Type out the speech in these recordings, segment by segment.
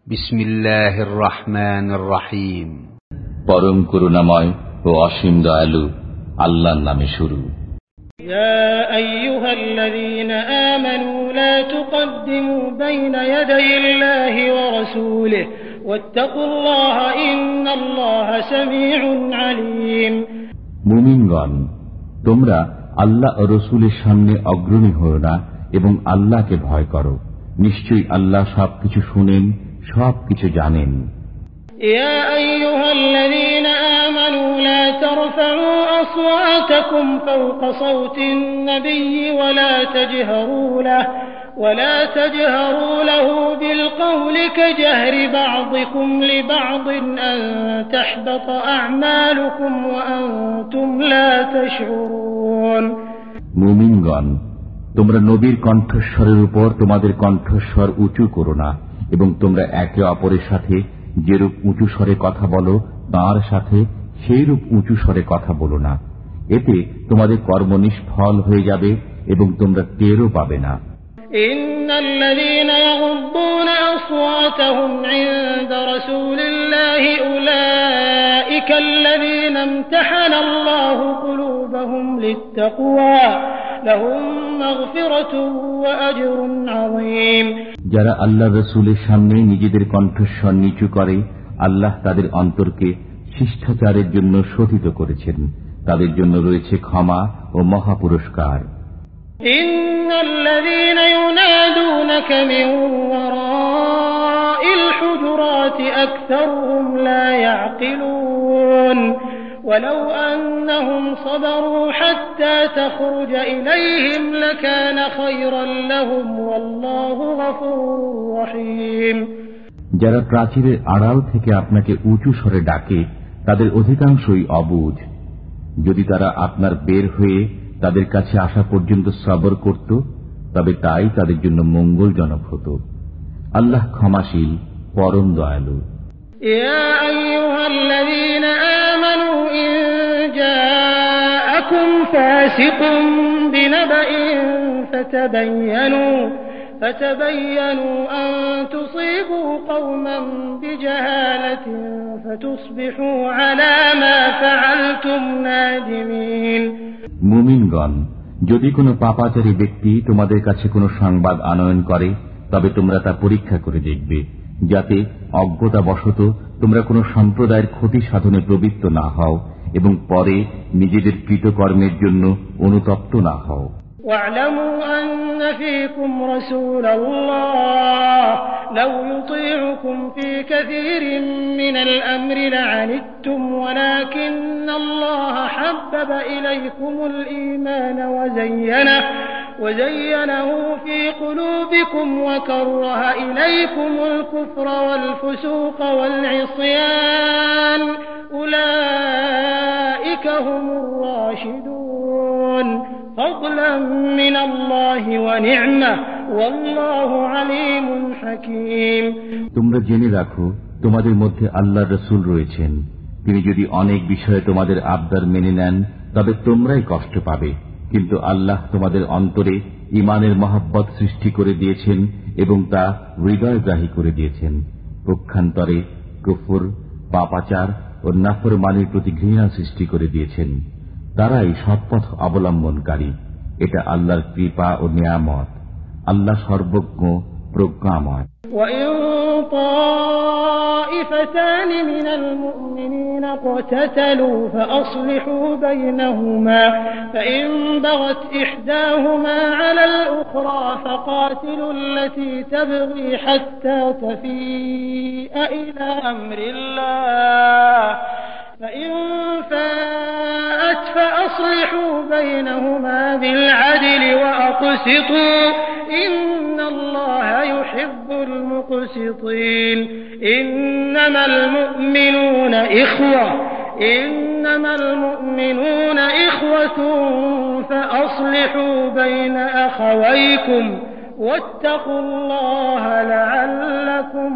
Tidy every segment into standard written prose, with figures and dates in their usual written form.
বিসমিল্লাহির রহমানির রহিম। পরম করুণাময় ও অসীম দয়ালু আল্লাহর নামে শুরু। ইয়া আইয়ুহাল্লাযীনা আমানু লা তুকদ্দিমু বাইনা ইয়াদাইল্লাহি ওয়া রাসূলিহি ওয়াত্তাকুল্লাহা ইন্নাল্লাহা সামিউন আলীম। মুমিনগণ, তোমরা আল্লাহ ও রাসূলের সামনে অগ্রণী হও না এবং আল্লাহকে ভয় করো। নিশ্চয়ই আল্লাহ সবকিছু শুনেন, সবকিছু জানেন। ইয়া আইয়ুহাল্লাযীনা আমানু লা তারফা'উ আসওয়াতাকুম ফাওকা সাওতিন নাবিয়্যি ওয়া লা তাজহারু লাহু বিল কওলি কাজহরি বা'দিকুম লিবা'দিন আন তাহবাতা আ'মালুকুম ওয়া আনতুম লা তাশউরুন। মুমিনগণ, তোমরা নবীর কণ্ঠস্বরের উপর তোমাদের কণ্ঠস্বর উঁচু করো না এবং তোমরা একে অপরের সাথে যেরূপ উঁচু স্বরে কথা বলো তার সাথে সেইরূপ উঁচু স্বরে কথা বলো না। এতে তোমাদের কর্ম নিষ্ফল হয়ে যাবে এবং তোমরা টেরও পাবে না। ইন্নাল্লাযীনা ইয়াগুদ্দুনা আসওয়াতাহুম ইনদা রাসূলিল্লাহি উলাইকাল্লাযীনা ইমতাহানাল্লাহু কুলুবাহুম লিত্তাকওয়া লাহুম মাগফিরাতুন ওয়া আজরুন আযীম। যারা আল্লাহ রাসূলের সামনে নিজেদের কণ্ঠস্বর নিচু করে, আল্লাহ তাদের অন্তরকে শিষ্টাচারের জন্য শোধিত করেছেন। তাদের জন্য রয়েছে ক্ষমা ও মহা পুরস্কার। ইন্নাল্লাযীনা ইউনাদুনাকা মিন ওয়ারাইল হুজুরাতি আকসারুহুম লা ইয়াকিলুন ولو أنهم صبروا حتى تخرج إليهم لكان خيرا لهم والله غفور رحيم। যারা প্রাচীরের আড়াল থেকে আপনাকে উঁচু স্বরে ডাকে তাদের অধিকাংশই অবুঝ। যদি তারা আপনার বের হয়ে তাদের কাছে আসা পর্যন্ত সবর করত তবে তাই তাদের জন্য মঙ্গলজনক হতো। আল্লাহ ক্ষমাশীল, পরম দয়ালু। ইয়া আইয়ুহাল্লাযীনা আমানু ইন জাআকুম ফাসিকুম বিনাবাইন ফাতাবায়ানু আন তুসীবু কওমান বিজাহালাতিন ফাতুসবিহু আলা মা ফাআলতুম নাদিমিন। মুমিনগণ, যদি কোনো পাপাচারী ব্যক্তি তোমাদের কাছে কোনো সংবাদ আনয়ন করে তবে তোমরা তা পরীক্ষা করে দেখবে, যাতে অজ্ঞতাবশত তোমরা কোনো সম্প্রদায়ের ক্ষতি সাধনে প্রবৃত্ত না হও এবং পরে নিজেদের কৃতকর্মের জন্য অনুতপ্ত না হও। واعلموا أن فيكم رسول الله لو يطيعكم في كثير من الأمر لعنتم ولكن الله حبب إليكم الإيمان وزينه في قلوبكم وكره إليكم الكفر والفسوق والعصيان أولئك هم الراشدون فضلا من الله ونعمة والله عليم حكيم। তোমরা জেনে রাখো, তোমাদের মধ্যে আল্লাহর রাসূল রয়েছেন। তিনি যদি অনেক বিষয়ে তোমাদের আবদার মেনে নেন তবে তোমরাই কষ্ট পাবে, কিন্তু আল্লাহ তোমাদের অন্তরে ঈমানের মহব্বত সৃষ্টি করে দিয়েছেন এবং তা হৃদয়গ্রাহী করে দিয়েছেন। পক্ষান্তরে কুফর, পাপাচার ও নাফরমানির প্রতি ঘৃণা সৃষ্টি করে দিয়েছেন। তারাই সৎপথ অবলম্বনকারী। এটা আল্লাহর কৃপা ও নিয়ামত। আল্লাহ সর্বজ্ঞ, প্রজ্ঞাময়। وَإِن طَائِفَتَانِ مِنَ الْمُؤْمِنِينَ اقْتَتَلُوا فَأَصْلِحُوا بَيْنَهُمَا فَإِن بَغَتْ إِحْدَاهُمَا عَلَى الْأُخْرَى فَقَاتِلُوا الَّتِي تَبْغِي حَتَّى تَفِيءَ إِلَى أَمْرِ اللَّهِ فَإِن فَاءَتْ فَأَصْلِحُوا بَيْنَهُمَا بِالْعَدْلِ وَأَقْسِطُوا إِنَّ اللَّهَ يُحِبُّ الْمُقْسِطِينَ إِنَّمَا الْمُؤْمِنُونَ إِخْوَةٌ فَأَصْلِحُوا بَيْنَ أَخَوَيْكُمْ وَاتَّقُوا اللَّهَ لَعَلَّكُمْ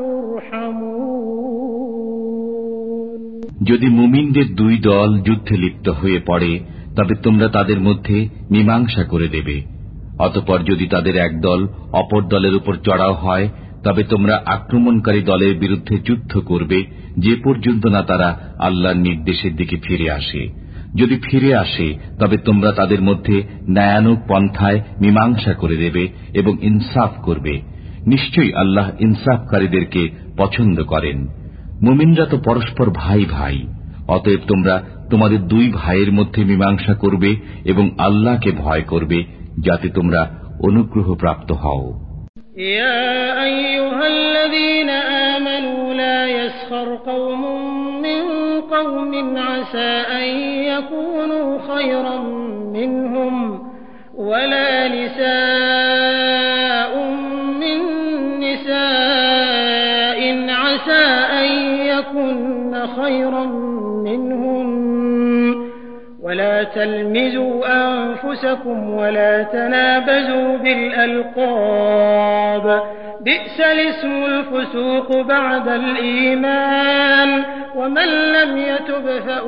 تُرْحَمُونَ। যদি মুমিনদের দুই দল যুদ্ধে লিপ্ত হয়ে পড়ে তবে তোমরা তাদের মধ্যে মীমাংসা করে দেবে। অতঃপর যদি তাদের এক দল অপর দলের উপর চড়াও হয় তবে তোমরা আক্রমণকারী দলের বিরুদ্ধে যুদ্ধ করবে যে পর্যন্ত না তারা আল্লাহর নির্দেশের দিকে ফিরে আসে। যদি ফিরে আসে তবে তোমরা তাদের মধ্যে ন্যায়ানুগ পন্থায় মীমাংসা করে দেবে এবং ইনসাফ করবে। নিশ্চয়ই আল্লাহ ইনসাফকারীদেরকে পছন্দ করেন। মুমিনরা তো পরস্পর ভাই ভাই, অতএব তোমরা তোমাদের দুই ভাইয়ের মধ্যে মীমাংসা করবে এবং আল্লাহকে ভয় করবে, যাতে তোমরা অনুগ্রহ প্রাপ্ত হও। ইয়া আইয়ুহাল্লাযীনা আমানু লা ইয়াসখার কওমুম মিন কওমিন আসা আন ইয়াকুনু খায়রাম মিনহুম ওয়ালা নিসাউম মিন নিসাইন আসা আন ইয়াকুননা খায়রাম মিনহুম ولا تلمزوا أنفسكم ولا تنابزوا بالألقاب بئس الاسم الفسوق بعد الإيمان ومن لم يتب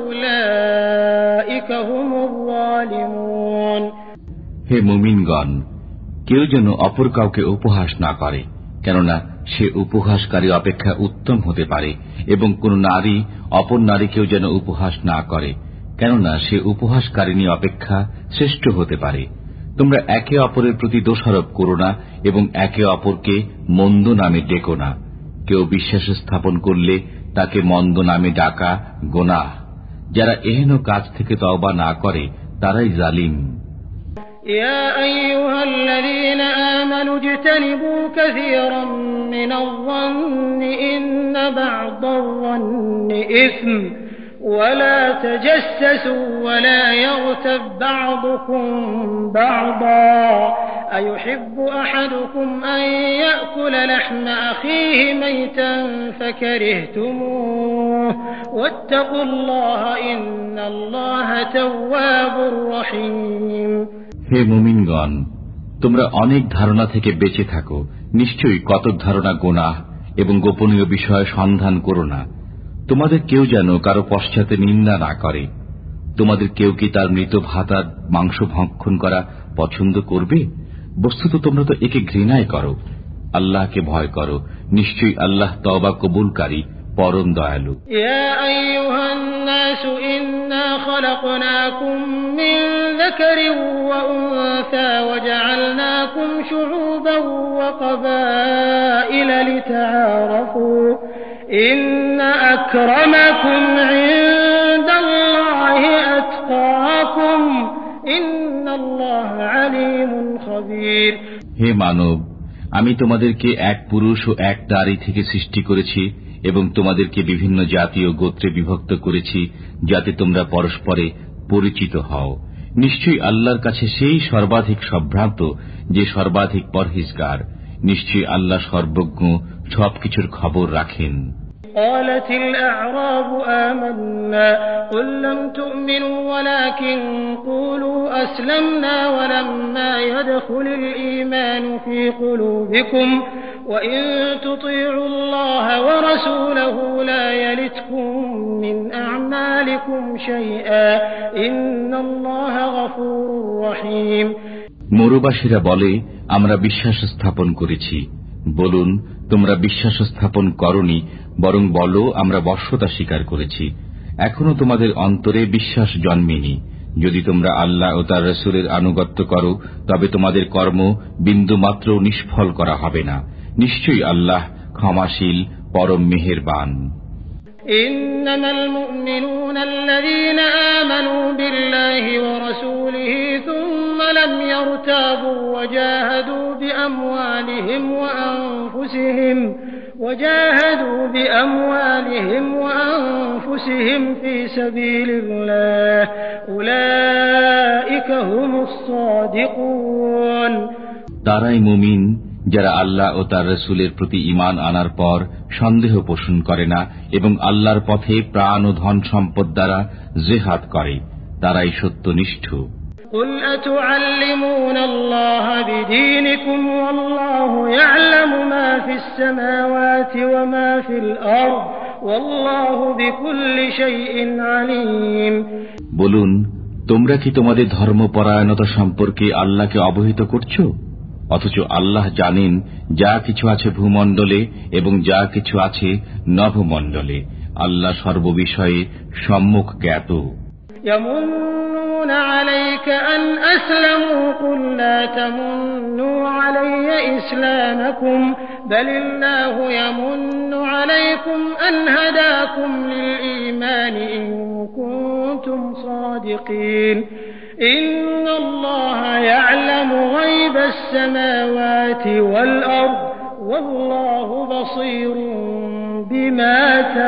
فأولئك هم الظالمون হে মুমিনগণ, কেউ যেন অপর কাউকে উপহাস না করে, কেননা সে উপহাসকারী অপেক্ষা উত্তম হতে পারে, এবং কোন নারী অপর নারীকেও যেন উপহাস না করে, কেননা সে উপহাসকারিণী অপেক্ষা শ্রেষ্ঠ হতে পারে। তোমরা একে অপরের প্রতি দোষারোপ করো না এবং একে অপরকে মন্দ নামে ডেকো না। কেউ বিশ্বাস স্থাপন করলে তাকে মন্দ নামে ডাকা গোনাহ। যারা এহেন কাজ থেকে তওবা না করে তারাই জালিম। ইয়া আইয়ুহাল্লাযীনা আমানু ইজতানিবু কাসীরাম মিনায-যন্নি ইন্না বা'দায-যন্নি ইসম ولا تجسسوا ولا يغتب بعضكم بعضا أيحب أحدكم أن يأكل لحم أخيه ميتا فكرهتموه واتقوا الله إن الله تواب رحيم হে মুমিনগণ, তোমরা অনেক ধারণা থেকে বেঁচে থাকো। নিশ্চয়ই কতক ধারণা গুনাহ এবং গোপনীয় বিষয় সন্ধান করো না। তোমাদের কেউ যেন কারো পশ্চাতে নিন্দা না করে। তোমাদের কেউ কি তার মৃত ভাতার মাংস ভক্ষণ করা পছন্দ করবে? বস্তুত তোমরা তো একে ঘৃণাই করো। আল্লাহকে ভয় করো, নিশ্চয়ই আল্লাহ তওবা কবুলকারী, পরম দয়ালু। ইয়া আইয়ুহান নাসু ইন্না খালাকনাকুম মিন যাকারিন ওয়া উনসা ওয়া জাআলনাকুম শুউবান ওয়া ক্বাবাইলা লিতাআরাফু ইন্না আকরামাকুম ইনদাল্লাহি আতকাকুম ইন্নাল্লাহা আলীমুন খাবীর। হে মানব, আমি তোমাদেরকে এক পুরুষ ও এক নারী থেকে সৃষ্টি করেছি এবং তোমাদেরকে বিভিন্ন জাতীয় গোত্রে বিভক্ত করেছি, যাতে তোমরা পরস্পরে পরিচিত হও। নিশ্চয়ই আল্লাহর কাছে সেই সর্বাধিক সম্ভ্রান্ত যে সর্বাধিক পরহেজগার। নিশ্চয়ই আল্লাহ সর্বজ্ঞ, সবকিছুর খবর রাখেন। قالت الأعراب آمنا قل لم تؤمنوا ولكن قولوا أسلمنا ولما يدخل الإيمان في قلوبكم وإن تطيعوا الله ورسوله لا يلتكم من أعمالكم شيئا إن الله غفور رحيم। মরুবাসীরা বলে, আমরা বিশ্বাস স্থাপন করেছি। বলুন, তোমরা বিশ্বাস স্থাপন করনি, বরং বলো আমরা বশ্যতা স্বীকার করেছি। এখনো তোমাদের অন্তরে বিশ্বাস জন্মেনি। যদি তোমরা আল্লাহ ও তার রাসূলের আনুগত্য করো, তবে তোমাদের কর্ম বিন্দুমাত্র নিষ্ফল করা হবে না। নিশ্চয়ই আল্লাহ ক্ষমাশীল, পরম মেহেরবান। ইন্নামাল মুমিনুনা আল্লাযীনা আমানু বিল্লাহি ওয়া রাসূলিহি সুম্মা লাম ইয়ারতাবু ওয়া জাহাদু বিআমওয়ালিহিম ওয়া আনফুসিহিম ফি সাবিলিল্লাহ উলাইকা হুমুস সাদিকুন। তারাই মুমিন যারা আল্লাহ ও তার রাসূলের প্রতি ঈমান আনার পর সন্দেহ পোষণ করে না এবং আল্লাহর পথে প্রাণ ও ধন সম্পদ দ্বারা জিহাদ করে, তারাই সত্যনিষ্ঠ। قل أتعلمون الله بدينكم والله يعلم ما في السماوات وما في الأرض والله بكل شيء عليم। বলুন, তোমরা কি তোমাদের ধর্মপরায়ণতা সম্পর্কে আল্লাহকে অবহিত করছো? অথচ আল্লাহ জানেন যা কিছু আছে ভূমণ্ডলে এবং যা কিছু আছে নভমণ্ডলে। আল্লাহ সর্ববিষয়ে সম্মুখ জ্ঞাত। يمنون عليك أن أسلموا قل لا تمنوا علي إسلامكم بل الله يمن عليكم أن هداكم للإيمان إن كنتم صادقين إن الله يعلم غيب السماوات والأرض والله بصير بما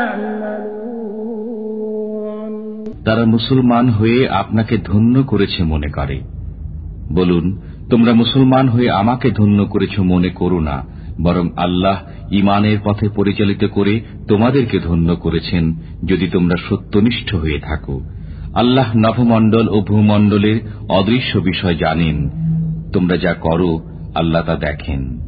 تعملون। তারা মুসলমান হয়ে আপনাকে ধন্য করেছে মনে করে। বলুন, তোমরা মুসলমান হয়ে আমাকে ধন্য করেছ মনে করো না, বরং আল্লাহ ঈমানের পথে পরিচালিত করে তোমাদেরকে ধন্য করেছেন যদি তোমরা সত্যনিষ্ঠ হয়ে থাকো। আল্লাহ নভমণ্ডল ও ভূমণ্ডলের অদৃশ্য বিষয় জানেন। তোমরা যা করো আল্লাহ তা দেখেন।